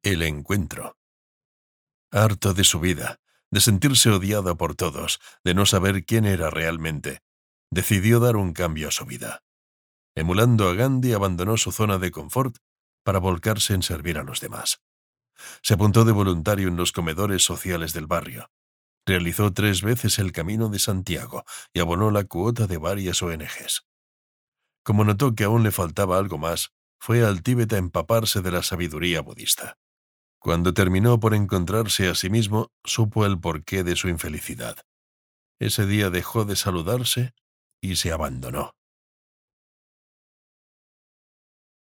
El encuentro. Harto de su vida, de sentirse odiada por todos, de no saber quién era realmente, decidió dar un cambio a su vida. Emulando a Gandhi, abandonó su zona de confort para volcarse en servir a los demás. Se apuntó de voluntario en los comedores sociales del barrio. Realizó 3 veces el Camino de Santiago y abonó la cuota de varias ONGs. Como notó que aún le faltaba algo más, fue al Tíbet a empaparse de la sabiduría budista. Cuando terminó por encontrarse a sí mismo, supo el porqué de su infelicidad. Ese día dejó de saludarse y se abandonó.